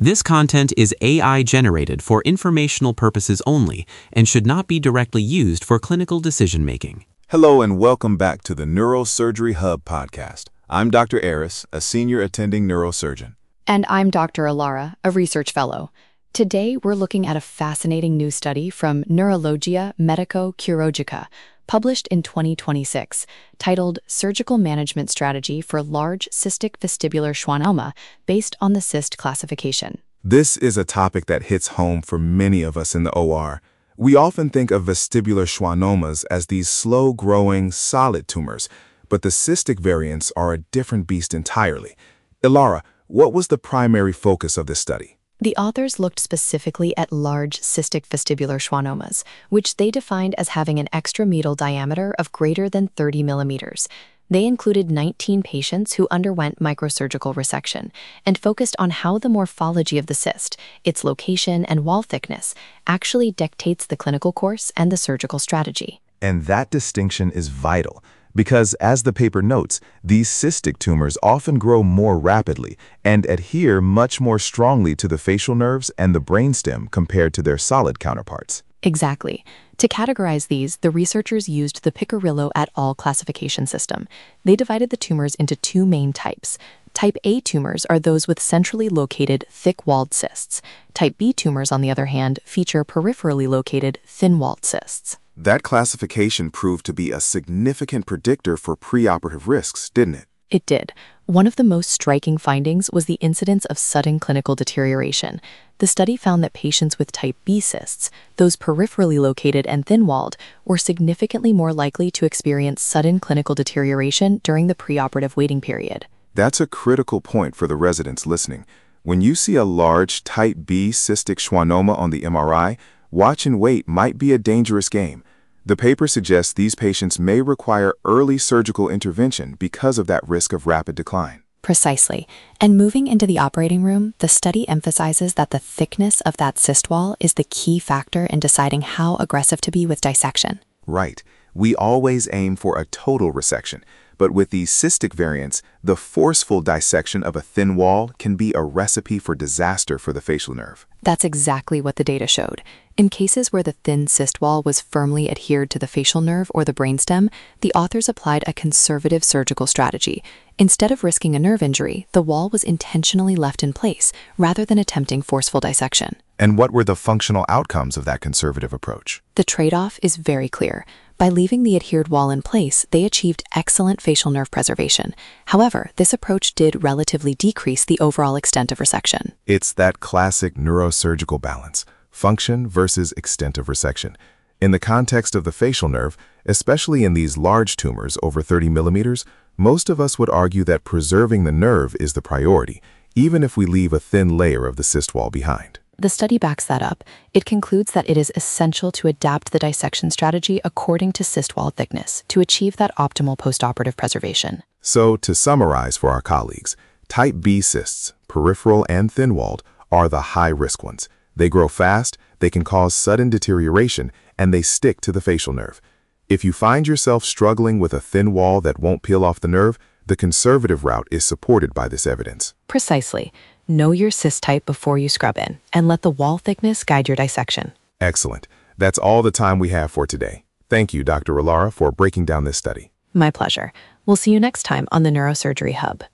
This content is AI generated for informational purposes only and should not be directly used for clinical decision-making. Hello and welcome back to the Neurosurgery Hub podcast. I'm Dr. Aris, a senior attending neurosurgeon. And I'm Dr. Alara, a research fellow. Today, we're looking at a fascinating new study from Neurologia Medico-Chirurgica, published in 2026, titled Surgical Management Strategy for Large Cystic Vestibular Schwannoma, based on the CYST classification. This is a topic that hits home for many of us in the OR. We often think of vestibular schwannomas as these slow-growing, solid tumors, but the cystic variants are a different beast entirely. Alara, what was the primary focus of this study? The authors looked specifically at large cystic vestibular schwannomas, which they defined as having an extrameatal diameter of greater than 30 millimeters. They included 19 patients who underwent microsurgical resection and focused on how the morphology of the cyst, its location and wall thickness, actually dictates the clinical course and the surgical strategy. And that distinction is vital, because as the paper notes, these cystic tumors often grow more rapidly and adhere much more strongly to the facial nerves and the brainstem compared to their solid counterparts. Exactly. To categorize these, the researchers used the Piccirillo et al. Classification system. They divided the tumors into two main types. Type A tumors are those with centrally located, thick-walled cysts. Type B tumors, on the other hand, feature peripherally located, thin-walled cysts. That classification proved to be a significant predictor for preoperative risks, didn't it? It did. One of the most striking findings was the incidence of sudden clinical deterioration. The study found that patients with type B cysts, those peripherally located and thin-walled, were significantly more likely to experience sudden clinical deterioration during the preoperative waiting period. That's a critical point for the residents listening. When you see a large type B cystic schwannoma on the MRI, watch and wait might be a dangerous game. The paper suggests these patients may require early surgical intervention because of that risk of rapid decline. Precisely. And moving into the operating room, the study emphasizes that the thickness of that cyst wall is the key factor in deciding how aggressive to be with dissection. Right. We always aim for a total resection, but with these cystic variants, the forceful dissection of a thin wall can be a recipe for disaster for the facial nerve. That's exactly what the data showed. In cases where the thin cyst wall was firmly adhered to the facial nerve or the brainstem, the authors applied a conservative surgical strategy. Instead of risking a nerve injury, the wall was intentionally left in place, rather than attempting forceful dissection. And what were the functional outcomes of that conservative approach? The trade-off is very clear. By leaving the adhered wall in place, they achieved excellent facial nerve preservation. However, this approach did relatively decrease the overall extent of resection. It's that classic neurosurgical balance, function versus extent of resection. In the context of the facial nerve, especially in these large tumors over 30 millimeters, most of us would argue that preserving the nerve is the priority, even if we leave a thin layer of the cyst wall behind. The study backs that up. It concludes that it is essential to adapt the dissection strategy according to cyst wall thickness to achieve that optimal postoperative preservation. So, to summarize for our colleagues, type B cysts, peripheral and thin-walled, are the high-risk ones. They grow fast, they can cause sudden deterioration, and they stick to the facial nerve. If you find yourself struggling with a thin wall that won't peel off the nerve, the conservative route is supported by this evidence. Precisely. Know your cyst type before you scrub in, and let the wall thickness guide your dissection. Excellent. That's all the time we have for today. Thank you, Dr. Alara, for breaking down this study. My pleasure. We'll see you next time on the Neurosurgery Hub.